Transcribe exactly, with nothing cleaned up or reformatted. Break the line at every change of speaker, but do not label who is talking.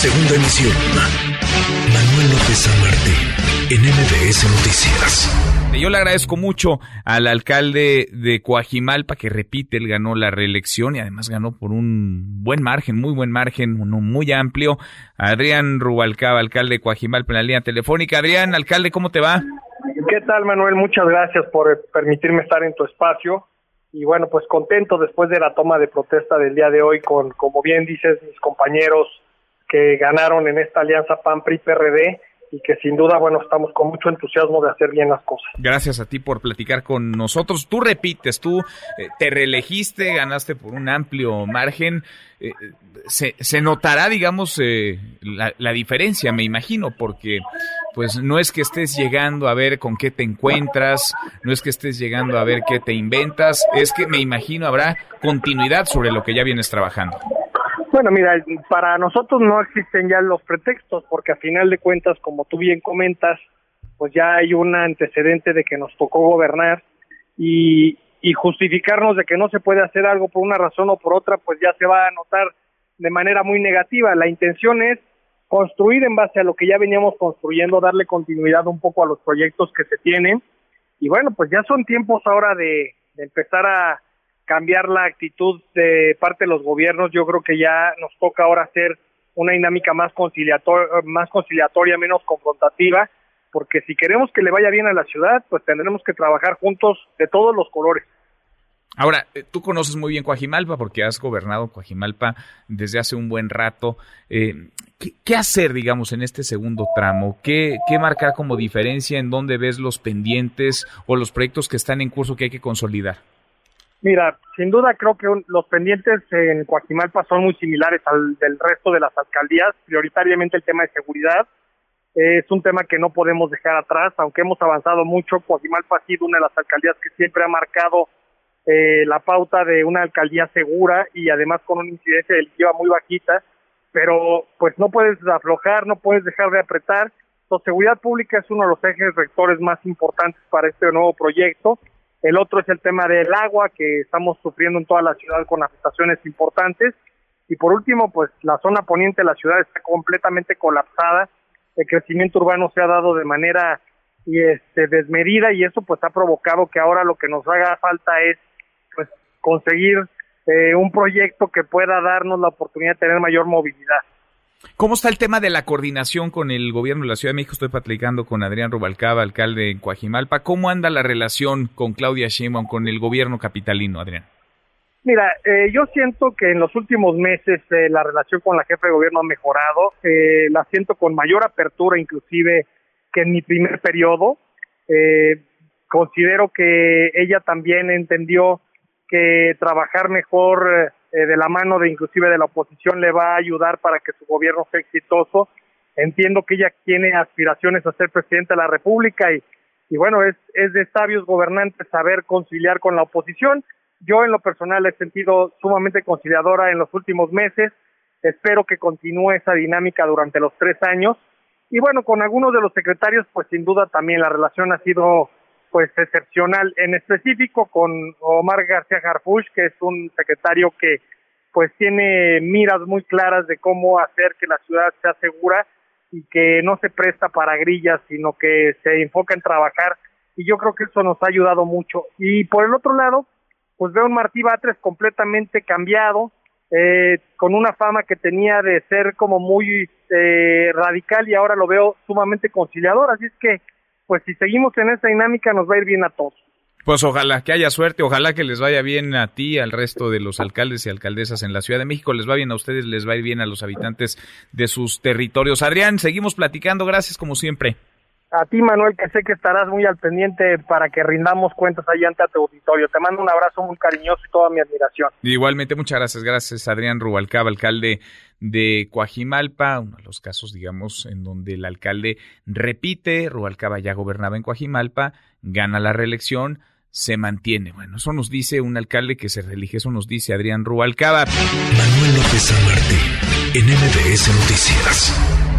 Segunda emisión. Manuel López San Martín, en M B S Noticias.
Yo le agradezco mucho al alcalde de Coajimalpa, que repite, él ganó la reelección y además ganó por un buen margen, muy buen margen, uno muy amplio. Adrián Rubalcaba, alcalde de Coajimalpa, en la línea telefónica. Adrián, alcalde, ¿cómo te va?
¿Qué tal, Manuel? Muchas gracias por permitirme estar en tu espacio. Y bueno, pues contento después de la toma de protesta del día de hoy con, como bien dices, mis compañeros que ganaron en esta alianza P A N P R I P R D y que sin duda, bueno, estamos con mucho entusiasmo de hacer bien las cosas.
Gracias a ti por platicar con nosotros. Tú repites, tú eh, te reelegiste, ganaste por un amplio margen. Eh, se, se notará, digamos, eh, la, la diferencia, me imagino, porque pues no es que estés llegando a ver con qué te encuentras, no es que estés llegando a ver qué te inventas, es que me imagino habrá continuidad sobre lo que ya vienes trabajando.
Bueno, mira, para nosotros no existen ya los pretextos, porque a final de cuentas, como tú bien comentas, pues ya hay un antecedente de que nos tocó gobernar y, y justificarnos de que no se puede hacer algo por una razón o por otra, pues ya se va a notar de manera muy negativa. La intención es construir en base a lo que ya veníamos construyendo, darle continuidad un poco a los proyectos que se tienen y bueno, pues ya son tiempos ahora de, de empezar a cambiar la actitud de parte de los gobiernos. Yo creo que ya nos toca ahora hacer una dinámica más conciliatoria, más conciliatoria, menos confrontativa, porque si queremos que le vaya bien a la ciudad, pues tendremos que trabajar juntos de todos los colores.
Ahora, tú conoces muy bien Coajimalpa porque has gobernado Coajimalpa desde hace un buen rato. Eh, ¿qué, ¿Qué hacer, digamos, en este segundo tramo? ¿Qué, ¿Qué marcar como diferencia? ¿En dónde ves los pendientes o los proyectos que están en curso que hay que consolidar?
Mira, sin duda creo que un, los pendientes en Coajimalpa son muy similares al del resto de las alcaldías, prioritariamente el tema de seguridad. Eh, es un tema que no podemos dejar atrás, aunque hemos avanzado mucho. Coajimalpa ha sido una de las alcaldías que siempre ha marcado eh, la pauta de una alcaldía segura y además con una incidencia delictiva muy bajita, pero pues no puedes aflojar, no puedes dejar de apretar. Entonces, seguridad pública es uno de los ejes rectores más importantes para este nuevo proyecto. El otro es el tema del agua, que estamos sufriendo en toda la ciudad con afectaciones importantes. Y por último, pues la zona poniente de la ciudad está completamente colapsada. El crecimiento urbano se ha dado de manera y este, desmedida y eso pues ha provocado que ahora lo que nos haga falta es pues conseguir eh, un proyecto que pueda darnos la oportunidad de tener mayor movilidad.
¿Cómo está el tema de la coordinación con el gobierno de la Ciudad de México? Estoy platicando con Adrián Rubalcaba, alcalde de Coajimalpa. ¿Cómo anda la relación con Claudia Sheinbaum, con el gobierno capitalino, Adrián?
Mira, eh, yo siento que en los últimos meses eh, la relación con la jefa de gobierno ha mejorado. Eh, la siento con mayor apertura, inclusive, que en mi primer periodo. Eh, considero que ella también entendió que trabajar mejor eh, de la mano de inclusive de la oposición le va a ayudar para que su gobierno sea exitoso. Entiendo que ella tiene aspiraciones a ser presidenta de la República y, y bueno, es, es de sabios gobernantes saber conciliar con la oposición. Yo en lo personal he sentido sumamente conciliadora en los últimos meses. Espero que continúe esa dinámica durante los tres años. Y bueno, con algunos de los secretarios, pues sin duda también la relación ha sido pues excepcional, en específico con Omar García Harfuch, que es un secretario que pues tiene miras muy claras de cómo hacer que la ciudad sea segura y que no se presta para grillas, sino que se enfoca en trabajar, y yo creo que eso nos ha ayudado mucho. Y por el otro lado, pues veo un Martí Batres completamente cambiado, eh, con una fama que tenía de ser como muy eh, radical, y ahora lo veo sumamente conciliador, así es que pues si seguimos en esta dinámica nos va a ir bien a todos.
Pues ojalá que haya suerte, ojalá que les vaya bien a ti, al resto de los alcaldes y alcaldesas en la Ciudad de México, les va bien a ustedes, les va a ir bien a los habitantes de sus territorios. Adrián, seguimos platicando, gracias como siempre.
A ti, Manuel, que sé que estarás muy al pendiente para que rindamos cuentas ahí ante tu auditorio. Te mando un abrazo muy cariñoso y toda mi admiración.
Igualmente, muchas gracias. Gracias, Adrián Rubalcaba, alcalde de Coajimalpa, uno de los casos, digamos, en donde el alcalde repite. Rubalcaba ya gobernaba en Coajimalpa, gana la reelección, se mantiene. Bueno, eso nos dice un alcalde que se reelige, eso nos dice Adrián Rubalcaba.
Manuel López San Martín, en M B S Noticias.